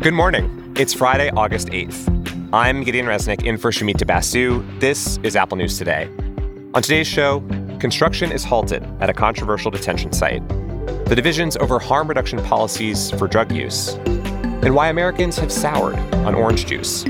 Good morning. It's Friday, August 8th. I'm Gideon Resnick in for Shumita Basu. This is Apple News Today. On today's show, construction is halted at a controversial detention site, the divisions over harm reduction policies for drug use, and why Americans have soured on orange juice.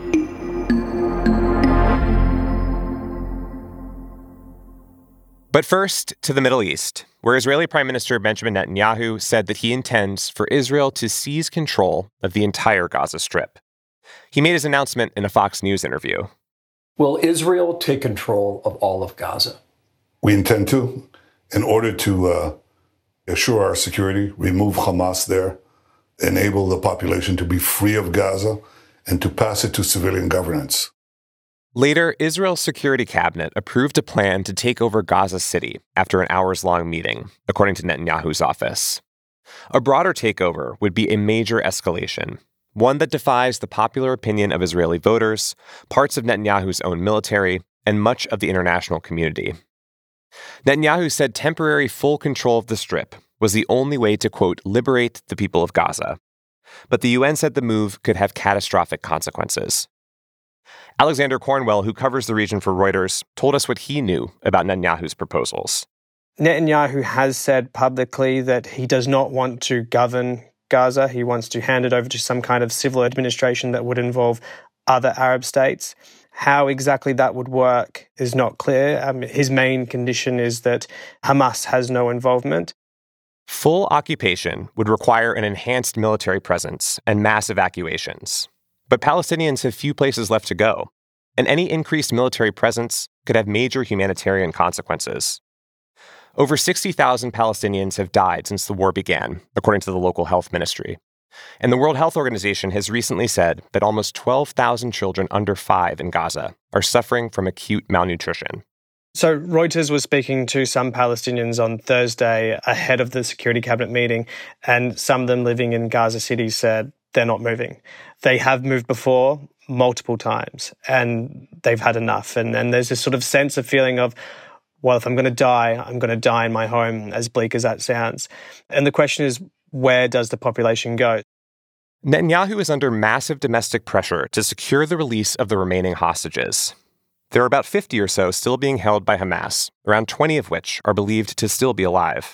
But first, to the Middle East, where Israeli Prime Minister Benjamin Netanyahu said that he intends for Israel to seize control of the entire Gaza Strip. He made his announcement in a Fox News interview. Will Israel take control of all of Gaza? We intend to, in order to assure our security, remove Hamas there, enable the population to be free of Gaza, and to pass it to civilian governance. Later, Israel's security cabinet approved a plan to take over Gaza City after an hours-long meeting, according to Netanyahu's office. A broader takeover would be a major escalation, one that defies the popular opinion of Israeli voters, parts of Netanyahu's own military, and much of the international community. Netanyahu said temporary full control of the Strip was the only way to, quote, liberate the people of Gaza. But the UN said the move could have catastrophic consequences. Alexander Cornwell, who covers the region for Reuters, told us what he knew about Netanyahu's proposals. Netanyahu has said publicly that he does not want to govern Gaza. He wants to hand it over to some kind of civil administration that would involve other Arab states. How exactly that would work is not clear. His main condition is that Hamas has no involvement. Full occupation would require an enhanced military presence and mass evacuations. But Palestinians have few places left to go, and any increased military presence could have major humanitarian consequences. Over 60,000 Palestinians have died since the war began, according to the local health ministry. And the World Health Organization has recently said that almost 12,000 children under 5 in Gaza are suffering from acute malnutrition. So Reuters was speaking to some Palestinians on Thursday ahead of the Security Cabinet meeting, and some of them living in Gaza City said they're not moving. They have moved before multiple times, and they've had enough. And there's this sort of sense of feeling of, well, if I'm going to die in my home, as bleak as that sounds. And the question is, where does the population go? Netanyahu is under massive domestic pressure to secure the release of the remaining hostages. There are about 50 or so still being held by Hamas, around 20 of which are believed to still be alive.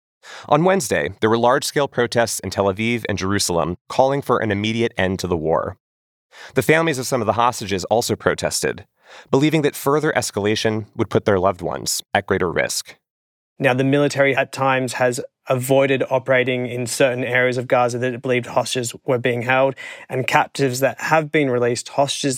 On Wednesday, there were large-scale protests in Tel Aviv and Jerusalem calling for an immediate end to the war. The families of some of the hostages also protested, believing that further escalation would put their loved ones at greater risk. Now, the military at times has avoided operating in certain areas of Gaza that it believed hostages were being held, and hostages that have been released,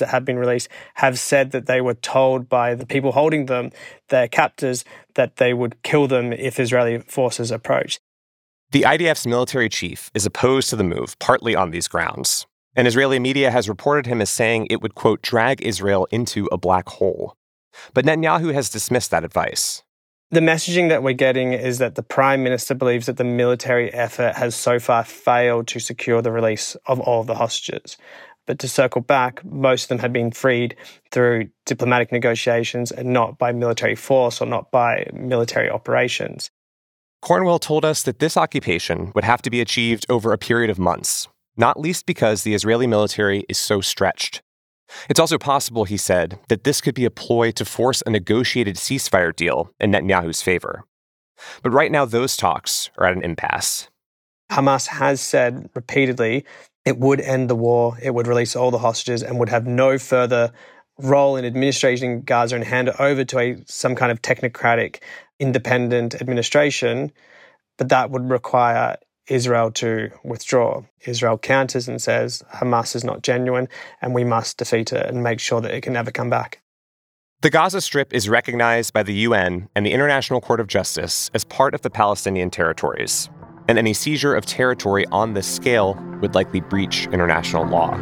have said that they were told by the people holding them, their captors, that they would kill them if Israeli forces approached. The IDF's military chief is opposed to the move, partly on these grounds. And Israeli media has reported him as saying it would, quote, drag Israel into a black hole. But Netanyahu has dismissed that advice. The messaging that we're getting is that the Prime Minister believes that the military effort has so far failed to secure the release of all of the hostages. But to circle back, most of them have been freed through diplomatic negotiations and not by military force or not by military operations. Cornwell told us that this occupation would have to be achieved over a period of months, not least because the Israeli military is so stretched. It's also possible, he said, that this could be a ploy to force a negotiated ceasefire deal in Netanyahu's favor. But right now, those talks are at an impasse. Hamas has said repeatedly it would end the war, it would release all the hostages, and would have no further role in administrating Gaza and hand it over to some kind of technocratic, independent administration. But that would require Israel to withdraw. Israel counters and says Hamas is not genuine and we must defeat it and make sure that it can never come back. The Gaza Strip is recognized by the UN and the International Court of Justice as part of the Palestinian territories, and any seizure of territory on this scale would likely breach international law.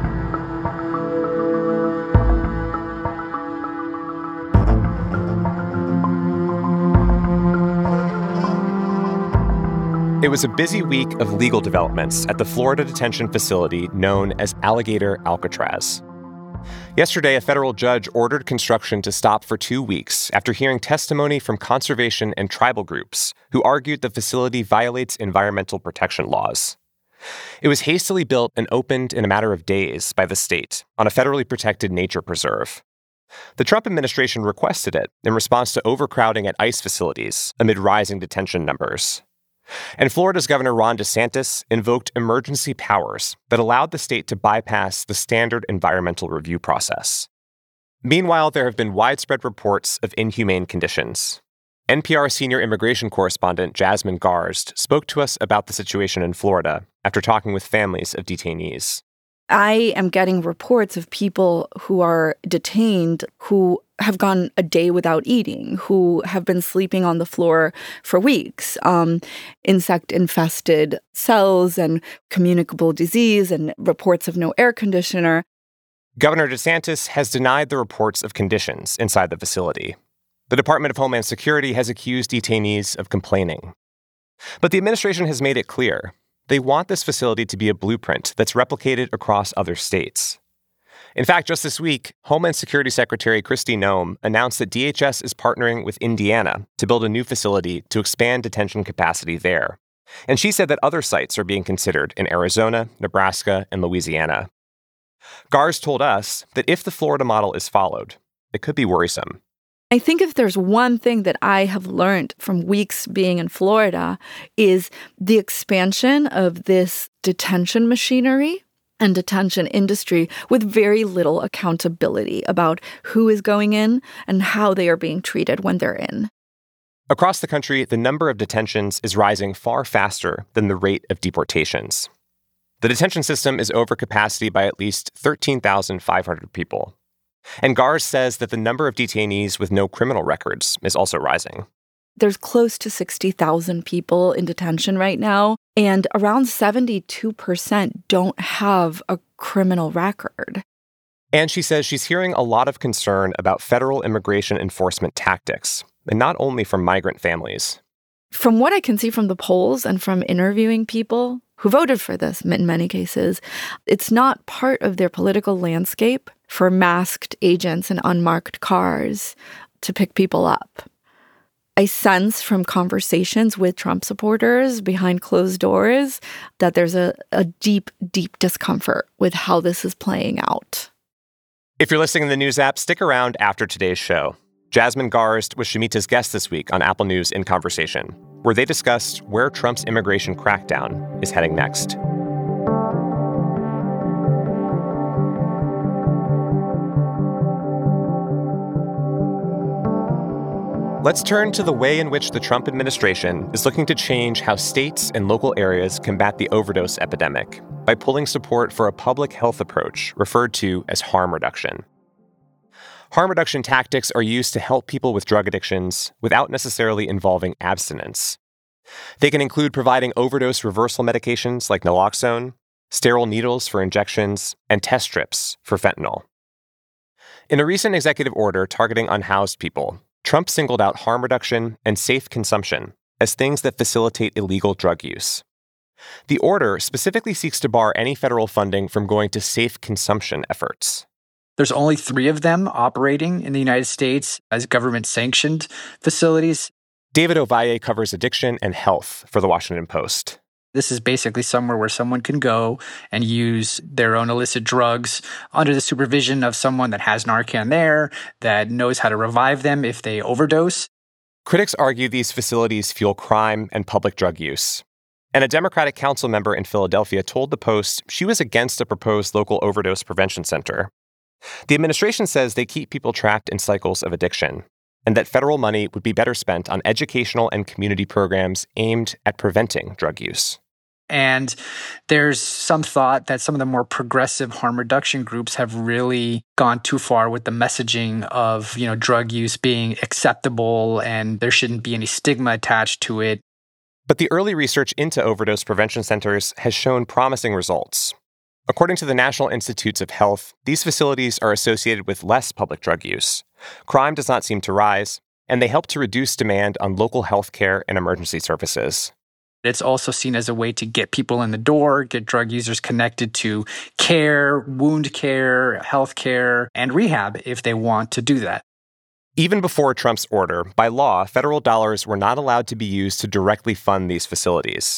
It was a busy week of legal developments at the Florida detention facility known as Alligator Alcatraz. Yesterday, a federal judge ordered construction to stop for 2 weeks after hearing testimony from conservation and tribal groups who argued the facility violates environmental protection laws. It was hastily built and opened in a matter of days by the state on a federally protected nature preserve. The Trump administration requested it in response to overcrowding at ICE facilities amid rising detention numbers. And Florida's Governor Ron DeSantis invoked emergency powers that allowed the state to bypass the standard environmental review process. Meanwhile, there have been widespread reports of inhumane conditions. NPR senior immigration correspondent Jasmine Garsd spoke to us about the situation in Florida after talking with families of detainees. I am getting reports of people who are detained who have gone a day without eating, who have been sleeping on the floor for weeks, insect-infested cells and communicable disease and reports of no air conditioner. Governor DeSantis has denied the reports of conditions inside the facility. The Department of Homeland Security has accused detainees of complaining. But the administration has made it clear they want this facility to be a blueprint that's replicated across other states. In fact, just this week, Homeland Security Secretary Kristi Noem announced that DHS is partnering with Indiana to build a new facility to expand detention capacity there. And she said that other sites are being considered in Arizona, Nebraska, and Louisiana. Gars told us that if the Florida model is followed, it could be worrisome. I think if there's one thing that I have learned from weeks being in Florida is the expansion of this detention machinery and detention industry with very little accountability about who is going in and how they are being treated when they're in. Across the country, the number of detentions is rising far faster than the rate of deportations. The detention system is over capacity by at least 13,500 people. And Gars says that the number of detainees with no criminal records is also rising. There's close to 60,000 people in detention right now, and around 72% don't have a criminal record. And she says she's hearing a lot of concern about federal immigration enforcement tactics, and not only from migrant families. From what I can see from the polls and from interviewing people who voted for this in many cases, it's not part of their political landscape for masked agents in unmarked cars to pick people up. I sense from conversations with Trump supporters behind closed doors that there's a deep, deep discomfort with how this is playing out. If you're listening in the news app, stick around after today's show. Jasmine Garsd was Shemitah's guest this week on Apple News in Conversation, where they discussed where Trump's immigration crackdown is heading next. Let's turn to the way in which the Trump administration is looking to change how states and local areas combat the overdose epidemic by pulling support for a public health approach referred to as harm reduction. Harm reduction tactics are used to help people with drug addictions without necessarily involving abstinence. They can include providing overdose reversal medications like naloxone, sterile needles for injections, and test strips for fentanyl. In a recent executive order targeting unhoused people, Trump singled out harm reduction and safe consumption as things that facilitate illegal drug use. The order specifically seeks to bar any federal funding from going to safe consumption efforts. There's only 3 of them operating in the United States as government-sanctioned facilities. David Ovalle covers addiction and health for The Washington Post. This is basically somewhere where someone can go and use their own illicit drugs under the supervision of someone that has Narcan there, that knows how to revive them if they overdose. Critics argue these facilities fuel crime and public drug use. And a Democratic council member in Philadelphia told the Post she was against a proposed local overdose prevention center. The administration says they keep people trapped in cycles of addiction, and that federal money would be better spent on educational and community programs aimed at preventing drug use. And there's some thought that some of the more progressive harm reduction groups have really gone too far with the messaging of, drug use being acceptable and there shouldn't be any stigma attached to it. But the early research into overdose prevention centers has shown promising results. According to the National Institutes of Health, these facilities are associated with less public drug use. Crime does not seem to rise, and they help to reduce demand on local health care and emergency services. It's also seen as a way to get people in the door, get drug users connected to care, wound care, health care, and rehab if they want to do that. Even before Trump's order, by law, federal dollars were not allowed to be used to directly fund these facilities.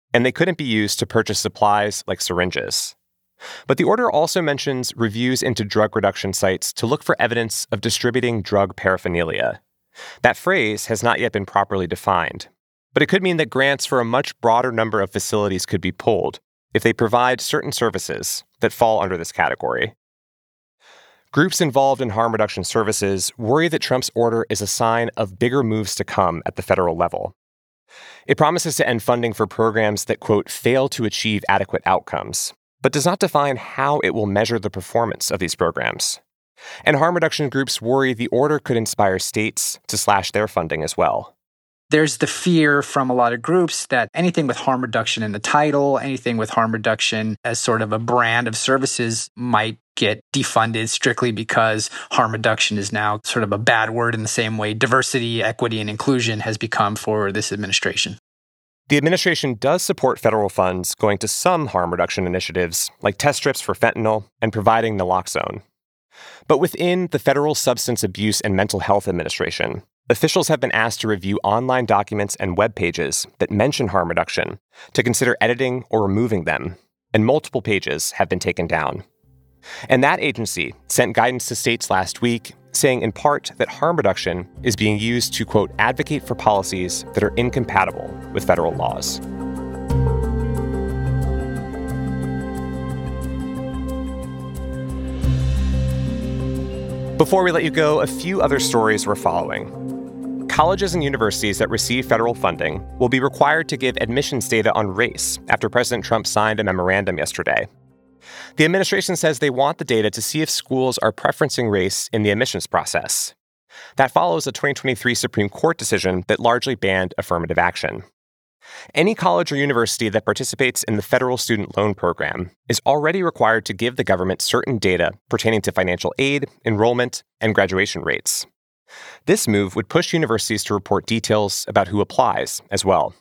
and they couldn't be used to purchase supplies like syringes. But the order also mentions reviews into drug reduction sites to look for evidence of distributing drug paraphernalia. That phrase has not yet been properly defined, but it could mean that grants for a much broader number of facilities could be pulled if they provide certain services that fall under this category. Groups involved in harm reduction services worry that Trump's order is a sign of bigger moves to come at the federal level. It promises to end funding for programs that, quote, fail to achieve adequate outcomes, but does not define how it will measure the performance of these programs. And harm reduction groups worry the order could inspire states to slash their funding as well. There's the fear from a lot of groups that anything with harm reduction in the title, anything with harm reduction as sort of a brand of services might get defunded strictly because harm reduction is now sort of a bad word in the same way diversity, equity, and inclusion has become for this administration. The administration does support federal funds going to some harm reduction initiatives, like test strips for fentanyl and providing naloxone. But within the Federal Substance Abuse and Mental Health Administration, officials have been asked to review online documents and web pages that mention harm reduction to consider editing or removing them, and multiple pages have been taken down. And that agency sent guidance to states last week, saying in part that harm reduction is being used to, quote, advocate for policies that are incompatible with federal laws. Before we let you go, a few other stories we're following. Colleges and universities that receive federal funding will be required to give admissions data on race after President Trump signed a memorandum yesterday. The administration says they want the data to see if schools are preferencing race in the admissions process. That follows a 2023 Supreme Court decision that largely banned affirmative action. Any college or university that participates in the federal student loan program is already required to give the government certain data pertaining to financial aid, enrollment, and graduation rates. This move would push universities to report details about who applies as well.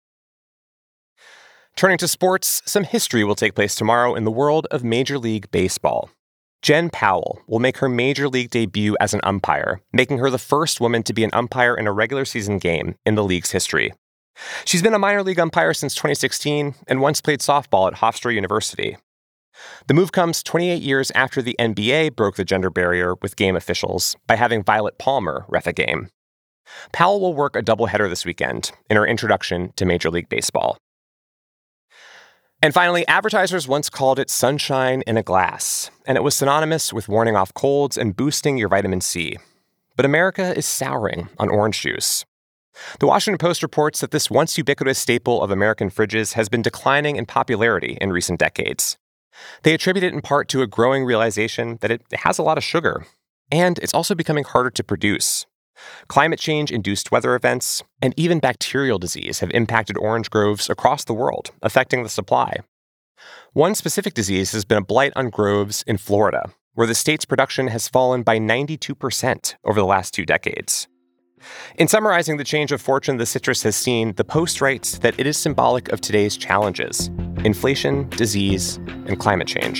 Turning to sports, some history will take place tomorrow in the world of Major League Baseball. Jen Powell will make her Major League debut as an umpire, making her the first woman to be an umpire in a regular season game in the league's history. She's been a minor league umpire since 2016 and once played softball at Hofstra University. The move comes 28 years after the NBA broke the gender barrier with game officials by having Violet Palmer ref a game. Powell will work a doubleheader this weekend in her introduction to Major League Baseball. And finally, advertisers once called it sunshine in a glass, and it was synonymous with warning off colds and boosting your vitamin C. But America is souring on orange juice. The Washington Post reports that this once ubiquitous staple of American fridges has been declining in popularity in recent decades. They attribute it in part to a growing realization that it has a lot of sugar, and it's also becoming harder to produce. Climate change-induced weather events and even bacterial disease have impacted orange groves across the world, affecting the supply. One specific disease has been a blight on groves in Florida, where the state's production has fallen by 92% over the last 2 decades. In summarizing the change of fortune the citrus has seen, the Post writes that it is symbolic of today's challenges: inflation, disease, and climate change.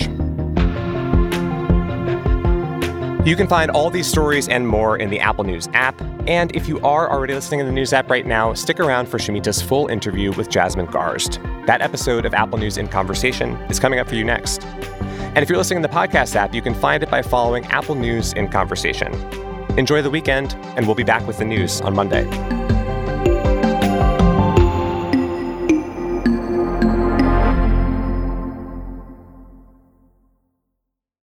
You can find all these stories and more in the Apple News app. And if you are already listening in the News app right now, stick around for Shamita's full interview with Jasmine Garsd. That episode of Apple News in Conversation is coming up for you next. And if you're listening in the podcast app, you can find it by following Apple News in Conversation. Enjoy the weekend, and we'll be back with the news on Monday.